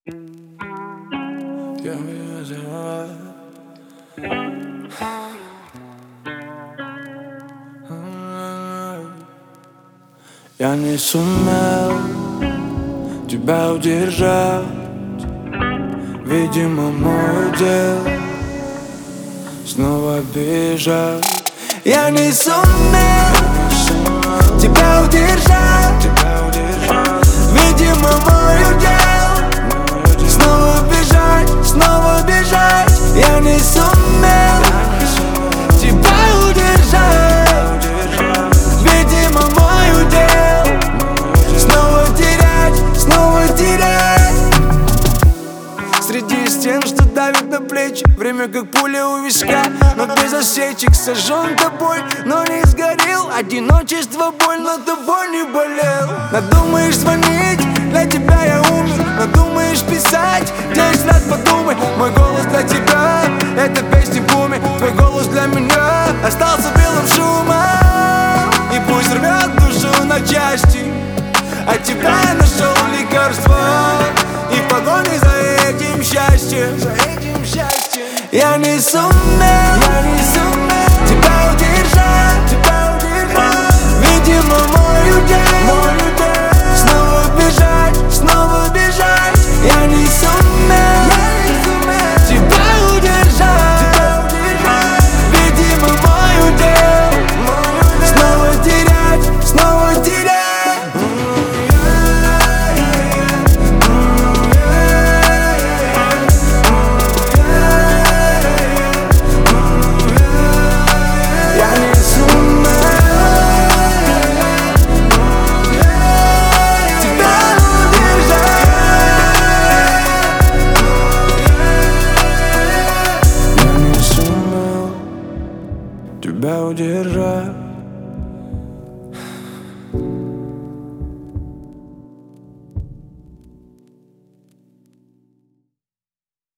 Я не сумел тебя удержать, видимо, мой удел снова бежать. Я не сумел тебя удержать, видимо, мой удел снова бежать. Я не сумел тебя удержать, видимо, мой удел снова терять. Среди стен, что давит на плечи, время как пуля у виска, но без осечек. Сожжен тобой, но не сгорел. Одиночество боль, но тобой не болел. Надумаешь звонить, для тебя я умер. Надумаешь писать, 10 раз подумай. Мой голос для тебя, это песни буми. Твой голос для меня остался белым шумом. И пусть рвет душу на части, от тебя я нашел лекарство, и в погоне за этим счастьем. Я не сумел тебя удержать, видимо, мой удел снова бежать. Я не сумел тебя удержать, видимо, мой удел снова терять. Тебя удержать.